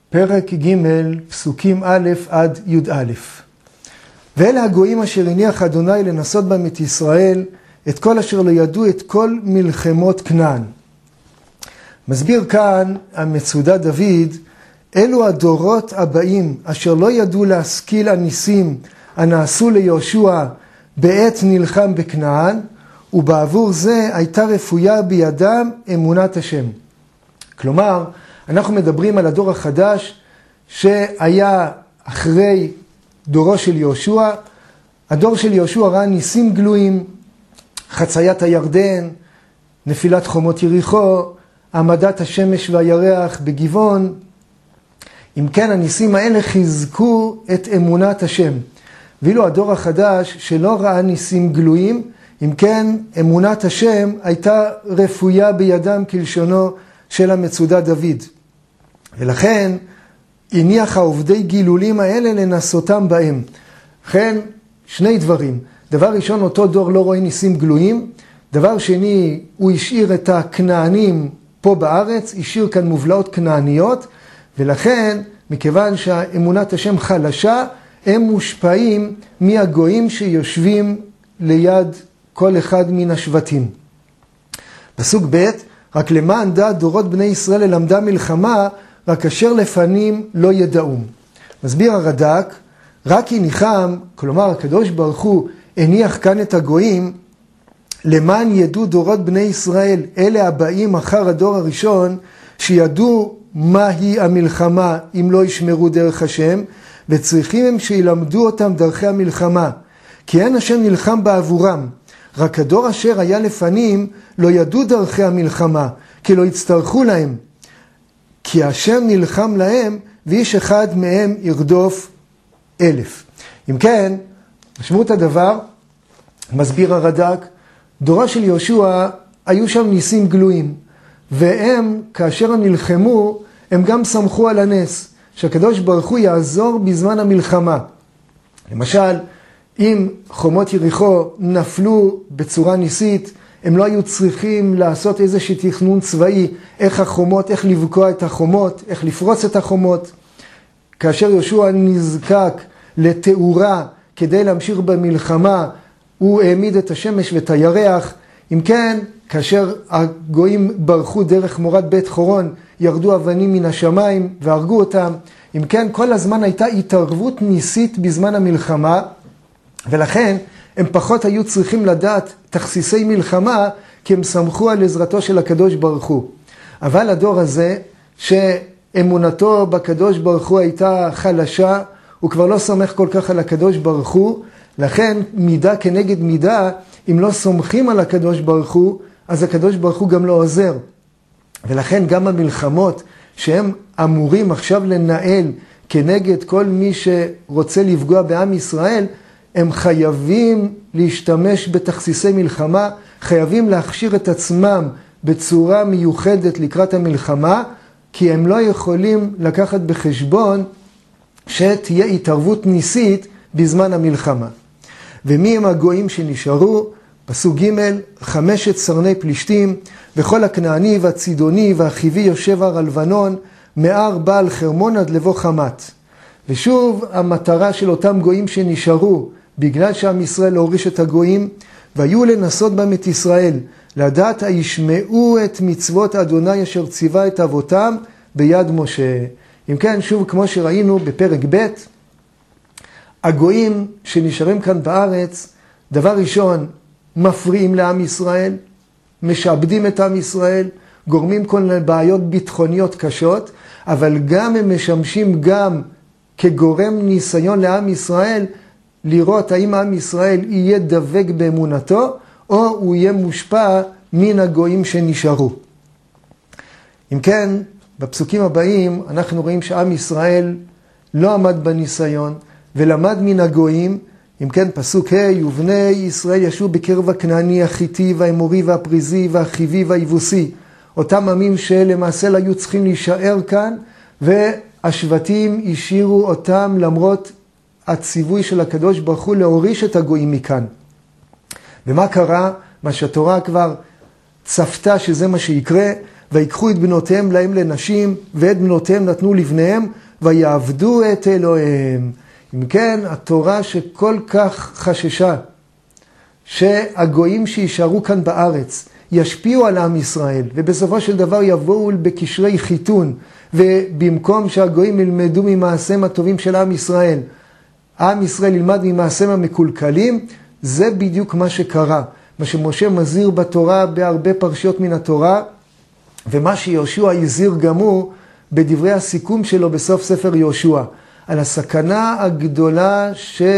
פרק ג' פסוקים א' עד י"א. ואלה הגויים אשר הניח אדוני לנסות בהם את ישראל, את כל אשר לא ידעו את כל מלחמות כנען. מסביר כאן המצודה דוד, אלו הדורות הבאים אשר לא ידעו להשכיל הניסים הנעשו ליהושע בעת נלחם בכנען, ובעבור זה הייתה רפויה בידם אמונת השם. כלומר, אנחנו מדברים על הדור החדש שהיה אחרי דורו של יהושע. הדור של יהושע ראה ניסים גלויים, חציית הירדן, נפילת חומות יריחו, העמדת השמש והירח בגבעון. אם כן, הניסים האלה חיזקו את אמונת השם. ואילו הדור החדש שלא ראה ניסים גלויים, אם כן, אמונת השם הייתה רפויה בידם כלשונו של המצודה דוד. ולכן הניח העובדי גילולים האלה לנסותם בהם. לכן שני דברים. דבר ראשון, אותו דור לא רואה ניסים גלויים. דבר שני, הוא השאיר את הכנענים פה בארץ, השאיר כאן מובלעות כנעניות, ולכן מכיוון שהאמונת השם חלשה, הם מושפעים מהגויים שיושבים ליד כל אחד מן השבטים. פסוק ב', רק למען דעת דורות בני ישראל ללמדה מלחמה, רק אשר לפנים לא ידעום. מסביר הרד"ק, רק הניחם, כלומר הקדוש ברוך הוא הניח כאן את הגויים, למען ידעו דורות בני ישראל, אלה הבאים אחר הדור הראשון, שידעו מהי המלחמה אם לא ישמרו דרך השם, וצריכים הם שילמדו אותם דרכי המלחמה, כי אין השם נלחם בעבורם. רק הדור אשר היה לפנים לא ידעו דרכי המלחמה, כי לא יצטרכו להם. כי השם נלחם להם, ואיש אחד מהם ירדוף 1,000. אם כן, משמעות הדבר, מסביר הרד"ק, דורו של יהושע היו שם ניסים גלויים, והם, כאשר הם נלחמו, הם גם סמכו על הנס, שהקדוש ברוך הוא יעזור בזמן המלחמה. למשל, אם חומות יריחו נפלו בצורה ניסית, הם לא היו צריכים לעשות איזשהו תכנון צבאי, איך החומות, איך לבקוע את החומות, איך לפרוץ את החומות. כאשר יהושע נזקק לתאורה כדי להמשיך במלחמה, הוא העמיד את השמש ואת הירח. אם כן, כאשר הגויים ברחו דרך מורד בית חורון, ירדו אבנים מן השמיים והרגו אותם. אם כן, כל הזמן הייתה התערבות ניסית בזמן המלחמה, ולכן הם פחות היו צריכים לדעת תכסיסי מלחמה, כי הם סמכו על עזרתו של הקדוש ברוך הוא. אבל הדור הזה, שאמונתו בקדוש ברוך הוא הייתה חלשה, הוא כבר לא סומך כל כך על הקדוש ברוך הוא, לכן מידה כנגד מידה, אם לא סומכים על הקדוש ברוך הוא, אז הקדוש ברוך הוא גם לא עוזר. ולכן גם המלחמות שהם אמורים עכשיו לנהל כנגד כל מי שרוצה לפגוע בעם ישראל, הם חייבים להשתמש בתכסיסי מלחמה, חייבים להכשיר את עצמם בצורה מיוחדת לקראת המלחמה, כי הם לא יכולים לקחת בחשבון שתהיה התערבות ניסית בזמן המלחמה. ומי הם הגויים שנשארו? פסוק ג' 5 סרני פלישתים, וכל הכנעני והצידוני והחיבי יושב הר הלבנון, מהר בעל חרמון עד לבוא חמת. ושוב המטרה של אותם גויים שנשארו, בגלל שעם ישראל להוריש את הגויים, והיו לנסות בהם את ישראל, לדעת הישמעו את מצוות אדוני אשר ציווה את אבותם ביד משה. אם כן, שוב כמו שראינו בפרק ב', הגויים שנשארים כאן בארץ, דבר ראשון, מפריעים לעם ישראל, משעבדים את עם ישראל, גורמים כל בעיות ביטחוניות קשות, אבל גם הם משמשים גם כגורם ניסיון לעם ישראל, לראות האם עם ישראל יהיה דבק באמונתו, או הוא יהיה מושפע מן הגויים שנשארו. אם כן, בפסוקים הבאים אנחנו רואים שעם ישראל לא עמד בניסיון, ולמד מן הגויים. אם כן, פסוק ה' ובני ישראל ישבו בקרב הכנעני, החיתי והאמורי והפריזי והחיבי והיבוסי. אותם עמים שלמעשה היו צריכים להישאר כאן, והשבטים השאירו אותם למרות הציווי של הקדוש ברוך הוא להוריש את הגויים מכאן. ומה קרה? מה שהתורה כבר צפתה שזה מה שיקרה, ויקחו את בנותיהם להם לנשים, ואת בנותיהם נתנו לבניהם, ויעבדו את אלוהיהם. אם כן, התורה שכל כך חששה, שהגויים שישארו כאן בארץ, ישפיעו על עם ישראל, ובסופו של דבר יבואו בקשרי חיתון, ובמקום שהגויים ילמדו ממעשיהם הטובים של עם ישראל, עם ישראל ילמד ממעשיהם המקולקלים, זה בדיוק מה שקרה. מה שמשה מזהיר בתורה בהרבה פרשיות מן התורה, ומה שיהושע הזהיר גם הוא בדברי הסיכום שלו בסוף ספר יהושע, על הסכנה הגדולה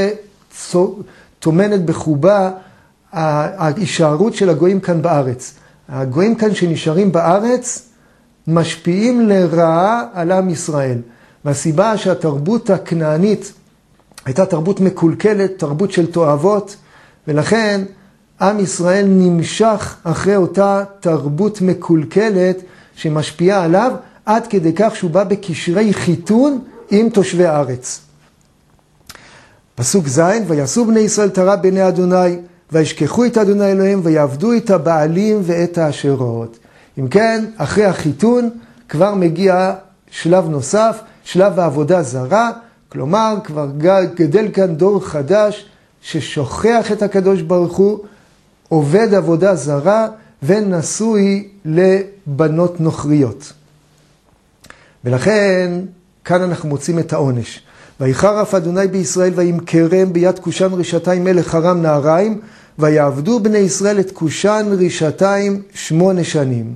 שטומנת בחובה ההישארות של הגויים כאן בארץ. הגויים כאן שנשארים בארץ משפיעים לרעה על עם ישראל. והסיבה שהתרבות הכנענית הייתה תרבות מקולקלת, תרבות של תועבות, ולכן עם ישראל נמשך אחרי אותה תרבות מקולקלת שמשפיעה עליו, עד כדי כך שהוא בא בקשרי חיתון עם תושבי הארץ. פסוק ז', ויעשו בני ישראל תרה בעיני אדוני, וישכחו את אדוני אלוהים, ויעבדו את הבעלים ואת האשרות. אם כן, אחרי החיתון כבר מגיע שלב נוסף, שלב העבודה זרה, כלומר כבר גדל כאן דור חדש ששוכח את הקדוש ברוך הוא, עובד עבודה זרה ונשוי לבנות נוכריות. ולכן כאן אנחנו מוצאים את העונש. ויחרף אדוני בישראל וימכרם ביד קושן רשתיים מלך ארם נהריים, ויעבדו בני ישראל את קושן רשתיים 8 שנים.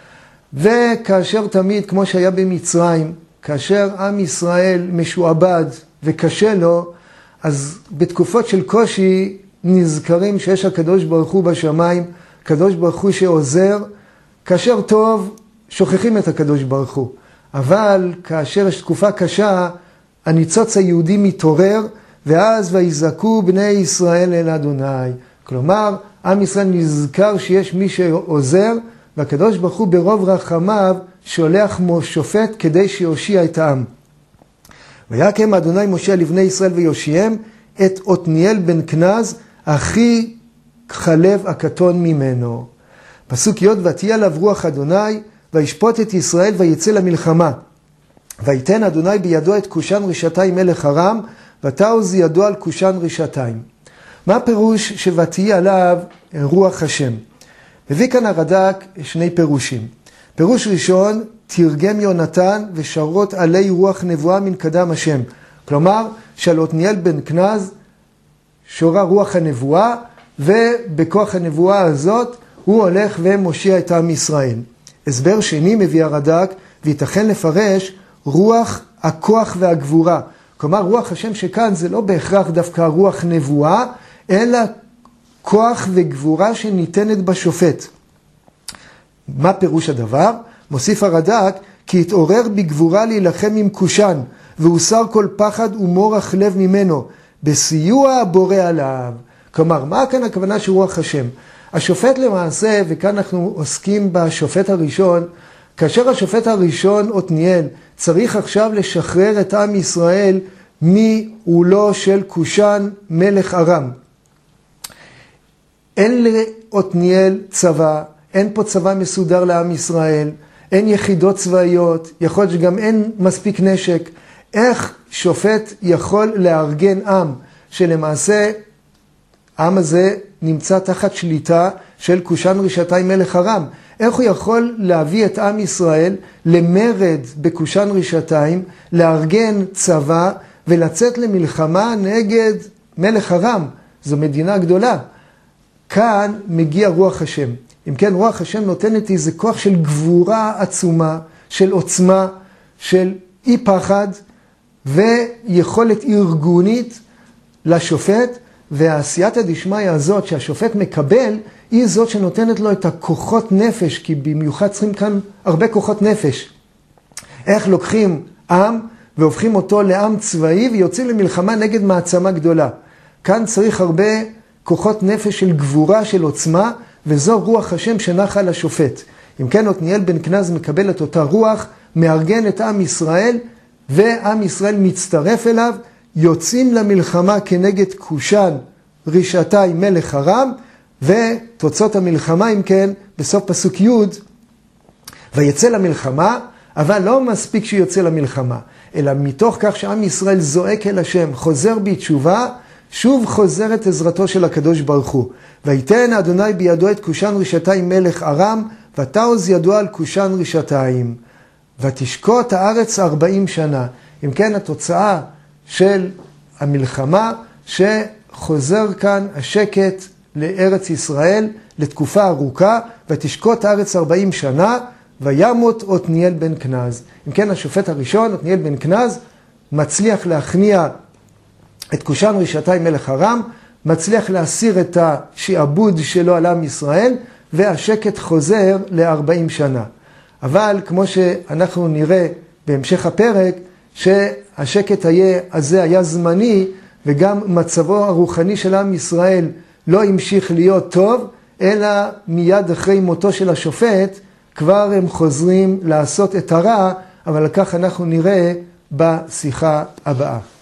וכאשר תמיד, כמו שהיה במצרים, כאשר עם ישראל משועבד וקשה לו, אז בתקופות של קושי נזכרים שיש הקדוש ברוך הוא בשמיים, הקדוש ברוך הוא שעוזר. כאשר טוב, שוכחים את הקדוש ברוך הוא. אבל כאשר יש תקופה קשה, הניצוץ היהודי מתעורר, ואז ויזעקו בני ישראל אל אדוני. כלומר, עם ישראל נזכר שיש מי שעוזר, והקדוש ברוך הוא ברוב רחמיו שולח שופט כדי שיושיע את העם. ויקם אדוני משה לבני ישראל ויושיעם את עתניאל בן כנז, אחי כלב הקטון ממנו. פסוק י', ותהיה עליו רוח אדוני, וישפוט את ישראל ויצא למלחמה. ויתן אדוני בידו את קושן רשתיים מלך ארם, ותעוז ידו על קושן רשתיים. מה הפירוש שוותהיה עליו רוח השם? מביא כאן הרד"ק 2 פירושים. פירוש ראשון, תרגם יונתן ושרות עלי רוח נבואה מן קדם השם. כלומר, שעל עתניאל בן כנז שורה רוח הנבואה, ובכוח הנבואה הזאת הוא הולך ומושיע את עם ישראל. הסבר שני מביא הרד"ק, ויתכן לפרש רוח הכוח והגבורה. כלומר, רוח השם שכאן זה לא בהכרח דווקא רוח נבואה, אלא כוח וגבורה שניתנת בשופט. מה פירוש הדבר? מוסיף הרד"ק, כי התעורר בגבורה להילחם עם קושן, והוסר כל פחד ומורח לב ממנו, בסיוע הבורא עליו. כלומר, מה כאן הכוונה של רוח השם? השופט למעשה, וכאן אנחנו עוסקים בשופט הראשון, כאשר השופט הראשון, עתניאל, צריך עכשיו לשחרר את עם ישראל מעולו של קושן מלך ארם. אין לעתניאל צבא, אין פה צבא מסודר לעם ישראל, אין יחידות צבאיות, יכול להיות שגם אין מספיק נשק. איך שופט יכול לארגן עם שלמעשה העם הזה נמצא תחת שליטה של קושן רשתיים מלך ארם? איך הוא יכול להביא את עם ישראל למרד בקושן רשתיים, לארגן צבא ולצאת למלחמה נגד מלך ארם? זו מדינה גדולה. כאן מגיע רוח השם. אם כן, רוח השם נותנת איזה כוח של גבורה עצומה, של עוצמה, של אי פחד, ויכולת ארגונית לשופט, והעשייתא דשמיא הזאת שהשופט מקבל, היא זאת שנותנת לו את הכוחות נפש, כי במיוחד צריכים כאן הרבה כוחות נפש. איך לוקחים עם והופכים אותו לעם צבאי, ויוצאים למלחמה נגד מעצמה גדולה. כאן צריך הרבה כוחות נפש של גבורה, של עוצמה, וזו רוח השם שנחה על השופט. אם כן, עתניאל בן כנז מקבל את אותה רוח, מארגן את עם ישראל, ועם ישראל מצטרף אליו, יוצאים למלחמה כנגד קושן רשתיים מלך ארם, ותוצאות המלחמה, אם כן, בסוף פסוק י', ויצא למלחמה, אבל לא מספיק שיוצא למלחמה, אלא מתוך כך שעם ישראל זועק אל השם, חוזר בתשובה, שוב חוזרת עזרתו של הקדוש ברוך הוא. ויתן אדוני בידו את קושן רשתיים מלך ארם, ותעוז ידו על קושן רשתיים. ותשקוט הארץ 40 שנה. אם כן, התוצאה של המלחמה שחוזר כאן השקט לארץ ישראל לתקופה ארוכה, ותשקוט הארץ 40 שנה, וימות עתניאל בן כנז. אם כן, השופט הראשון, עתניאל בן כנז, מצליח להכניע את קושן רשתיים מלך ארם, מצליח להסיר את השעבוד שלו על עם ישראל, והשקט חוזר ל-40 שנה. אבל כמו שאנחנו נראה בהמשך הפרק, שהשקט הזה היה זמני, וגם מצבו הרוחני של עם ישראל לא המשיך להיות טוב, אלא מיד אחרי מותו של השופט, כבר הם חוזרים לעשות את הרע, אבל כך אנחנו נראה בשיחה הבאה.